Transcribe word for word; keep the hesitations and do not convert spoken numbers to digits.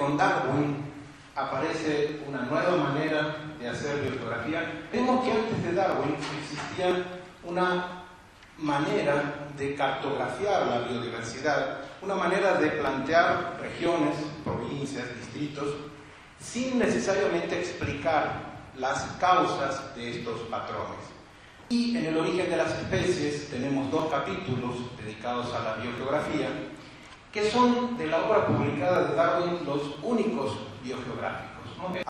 con Darwin aparece una nueva manera de hacer biogeografía. Vemos que antes de Darwin existía una manera de cartografiar la biodiversidad, una manera de plantear regiones, provincias, distritos, sin necesariamente explicar las causas de estos patrones. Y en el origen de las especies tenemos dos capítulos dedicados a la biogeografía, que son de la obra publicada de Darwin los únicos biogeográficos, ¿no?